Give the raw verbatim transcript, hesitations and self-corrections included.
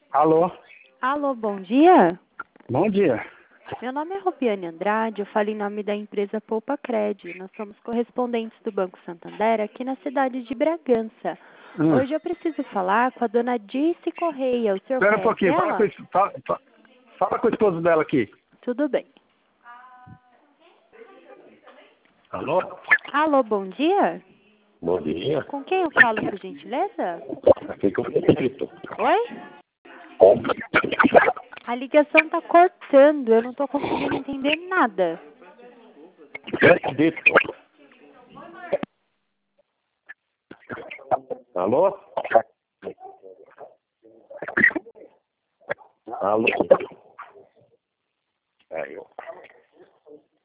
Alô? Alô, bom dia. Bom dia. Meu nome é Rupiane Andrade, eu falo em nome da empresa Poupa Cred. Nós somos correspondentes do Banco Santander aqui na cidade de Bragança. Hum. Hoje eu preciso falar com a dona Dirce Correia. O senhor Espera um conhece pouquinho, fala com, ela? esse- fala, fala, fala com o esposo dela aqui. Tudo bem. Alô? Alô, bom dia. Bom dia. Com quem eu falo, por gentileza? Aqui com o Benedito. Oi? A ligação tá cortando, eu não tô conseguindo entender nada. Benedito. Alô? Alô? Aí, ó.